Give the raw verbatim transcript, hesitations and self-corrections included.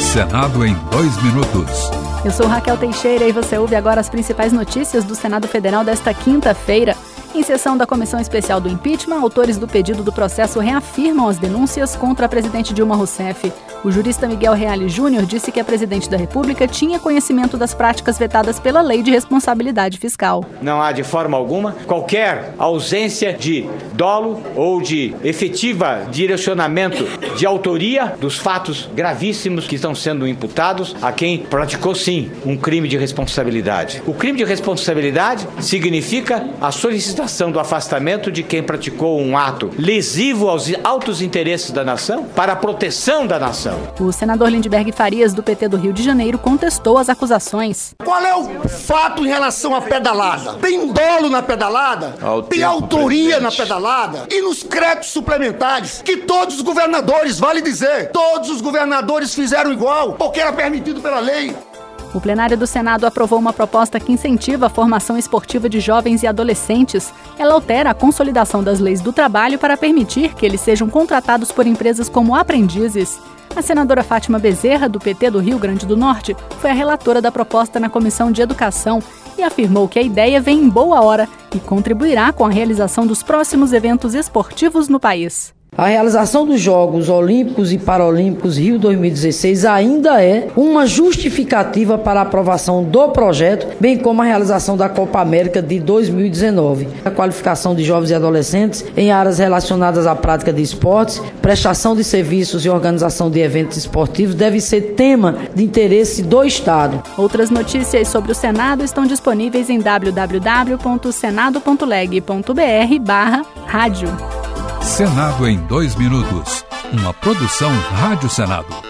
Senado em dois minutos. Eu sou Raquel Teixeira e você ouve agora as principais notícias do Senado Federal desta quinta-feira. Em sessão da Comissão Especial do Impeachment, autores do pedido do processo reafirmam as denúncias contra a presidente Dilma Rousseff. O jurista Miguel Reale Júnior disse que a presidente da República tinha conhecimento das práticas vetadas pela Lei de Responsabilidade Fiscal. Não há de forma alguma qualquer ausência de dolo ou de efetiva direcionamento de autoria dos fatos gravíssimos que estão sendo imputados a quem praticou, sim, um crime de responsabilidade. O crime de responsabilidade significa a solicitação do afastamento de quem praticou um ato lesivo aos altos interesses da nação para a proteção da nação. O senador Lindbergh Farias, do P T do Rio de Janeiro, contestou as acusações. Qual é o fato em relação à pedalada? Tem dolo na pedalada? Ao Tem tempo, autoria presidente. na pedalada? E nos créditos suplementares? Que todos os governadores, vale dizer, todos os governadores fizeram igual, porque era permitido pela lei. O plenário do Senado aprovou uma proposta que incentiva a formação esportiva de jovens e adolescentes. Ela altera a consolidação das leis do trabalho para permitir que eles sejam contratados por empresas como aprendizes. A senadora Fátima Bezerra, do P T do Rio Grande do Norte, foi a relatora da proposta na Comissão de Educação e afirmou que a ideia vem em boa hora e contribuirá com a realização dos próximos eventos esportivos no país. A realização dos Jogos Olímpicos e Paralímpicos Rio dois mil e dezesseis ainda é uma justificativa para a aprovação do projeto, bem como a realização da Copa América de dois mil e dezenove. A qualificação de jovens e adolescentes em áreas relacionadas à prática de esportes, prestação de serviços e organização de eventos esportivos deve ser tema de interesse do Estado. Outras notícias sobre o Senado estão disponíveis em w w w ponto senado ponto leg ponto b r barra rádio. Senado em dois minutos. Uma produção Rádio Senado.